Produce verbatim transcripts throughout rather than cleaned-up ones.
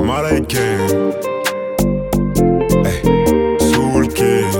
Américain. Hey, Soul King.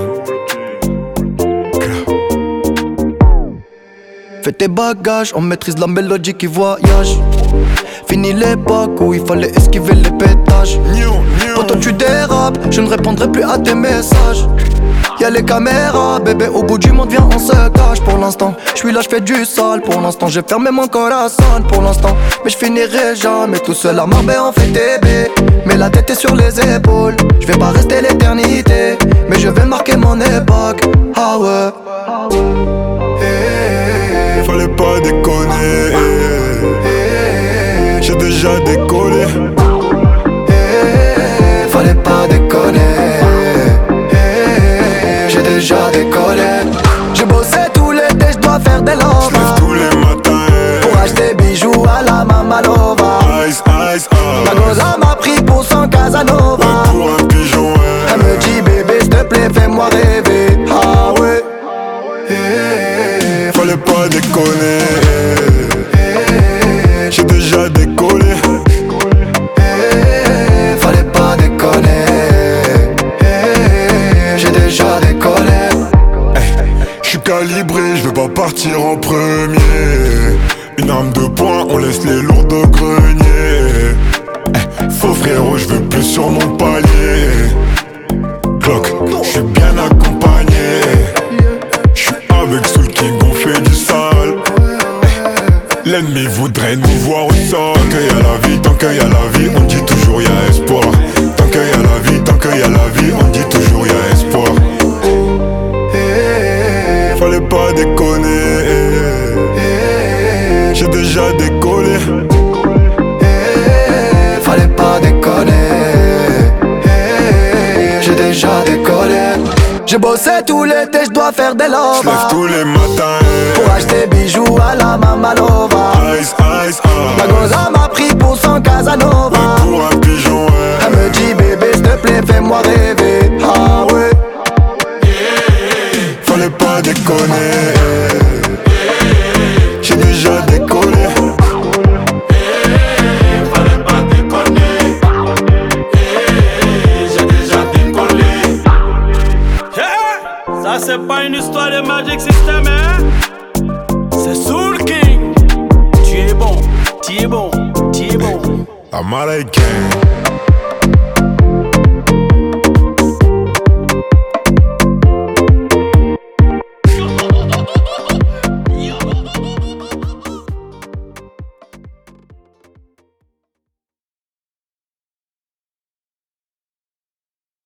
Fais tes bagages, on maîtrise la mélodie qui voyage. Fini l'époque où il fallait esquiver les pétages. Quand toi tu dérapes, je ne répondrai plus à tes messages. Y'a les caméras, bébé, au bout du monde, viens, on se cache. Pour l'instant, je suis là, je fais du sale. Pour l'instant, j'ai fermé mon corazon. Pour l'instant, mais je finirai jamais tout seul à Marbella, on fait T B. Mais la tête est sur les épaules. Je vais pas rester l'éternité, mais je vais marquer mon époque. Ah ouais. Hey, fallait pas déconner. J'ai déjà décollé. Hey, fallait pas déconner. J'ai déjà décollé. J'ai bossé tout l'été, j'dois faire des lovas. J'lève tous les matins pour acheter bijoux à la Mamalova. Ice, ice, ice. La goza m'a pris pour son Casanova. Ouais, pour un pigeon, ouais. Elle me dit bébé s'te plaît fais-moi rêver. Ah ouais. Hey, fallait pas déconner. J'ai déjà décollé. Hey, fallait pas déconner. Hey, j'ai déjà décollé. J'suis calibré, j'veux pas partir en premier. Une arme de poing, on laisse les lourds au grenier. Eh, faux frérot, j'veux plus sur mon palier. Clock, j'suis bien accompagné. J'suis avec Soul King, on fait du sale. Eh, l'ennemi voudrait nous voir au sol. Tant qu'il y a la vie, tant qu'il y a la vie, on dit toujours y'a espoir. Tant qu'il y a la vie, tant qu'il y a la vie, on dit toujours y'a espoir. Fallait pas déconner. J'ai déjà décollé. Fallait pas déconner. J'ai déjà décollé. J'ai bossé tout l'été, j'dois faire des lovas. J'lève tous les matins pour acheter bijoux à la Mamalova. Ice, ice, ice. La goza m'a pris pour son Casanova. Ouais, pour un pigeon, ouais. Elle me dit bébé s'te plaît fais-moi rêver. Ah ouais. Fallait pas déconner. J'ai déjà décollé. Fallait pas déconner. J'ai déjà décollé. Hey, ça c'est pas une histoire de Magic System, hein. C'est Soul King. Tu es bon, tu es bon, tu es bon. Américain.